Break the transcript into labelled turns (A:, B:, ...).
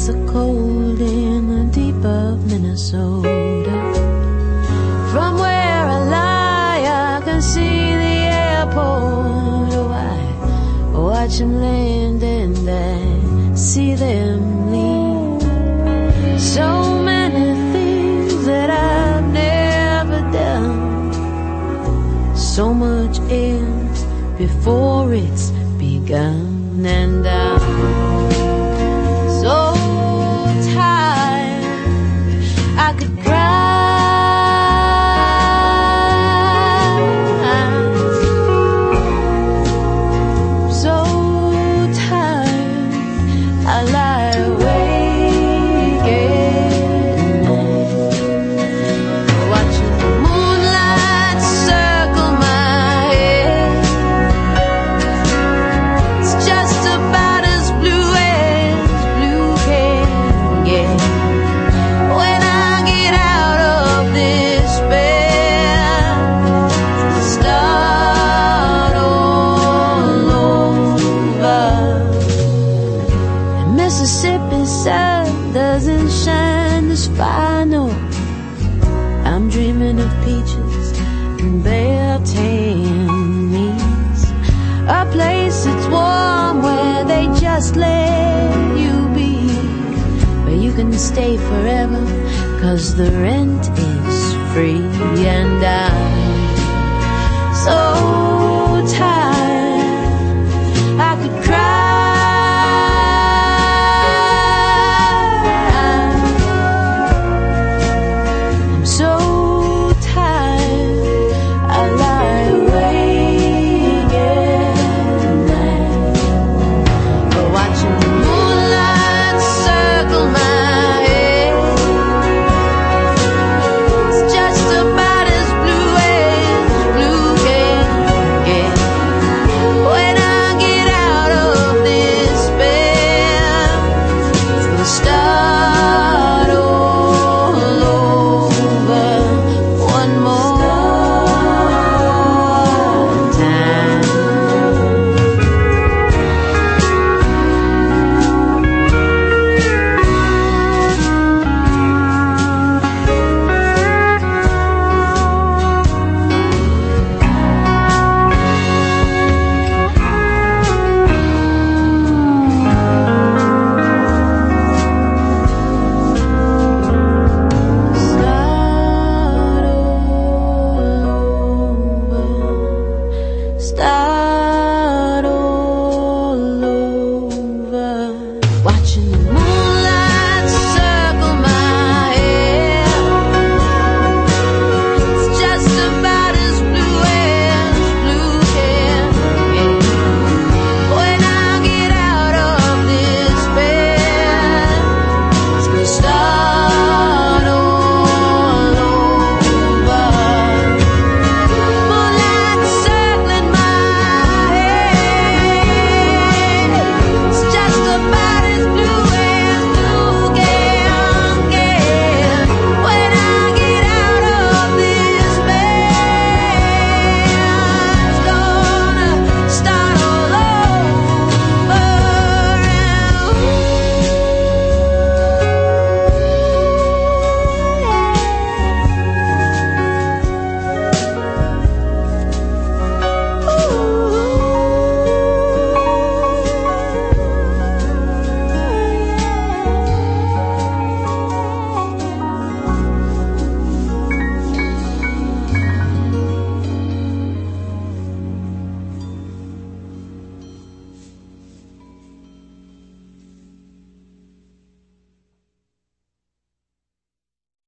A: ice so cold in the deep of Minnesota. From where I lie, I can see the airport. Oh, I watch them land and I see them leave. So many things that I've never done. So much ends before it's begun. And I'm so tired I could cry. So tired I lie awake at night, watching the moonlight circle my head. It's just about as blue can get. When I get out of this bed, to start all over. And Mississippi sun doesn't shine this far, no. I'm dreaming of peaches and bare tan knees, a place that's warm where they just let you be, where you can stay forever 'cause the rent is free. And I'm so